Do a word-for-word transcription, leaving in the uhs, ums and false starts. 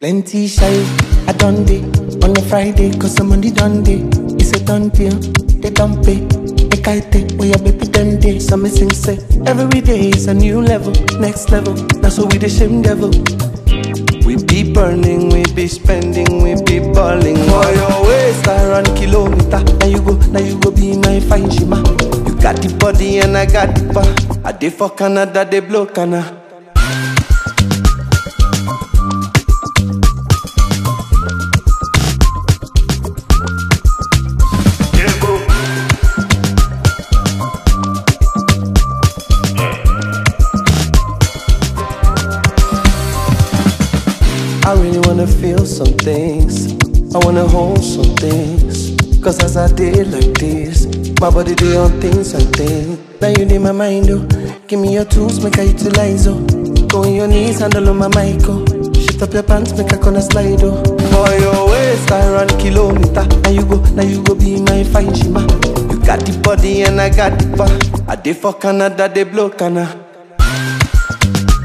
Plenty shy, I done day on a Friday, cause I'm on the done day. It's a done deal, they don't pay. They kite where your baby them day. So me sing say, every day is a new level, next level. That's what we the shame devil. We be burning, we be spending, we be balling. For your waist, I run kilometer. Now you go, now you go be my fine shima. You got the body and I got the bar. I dey for Canada, they blow Canada. I really wanna feel some things, I wanna hold some things. Cause as I did like this, my body do on things and things. Now you need my mind, oh. Give me your tools, make I utilize, oh. Go on your knees, handle on my mic, oh. Shift up your pants, make I gonna slide, oh. For your waist, I run kilometer. Now you go, now you go be my fine shima. You got the body and I got the bar. I dey for Canada, they blow Canada.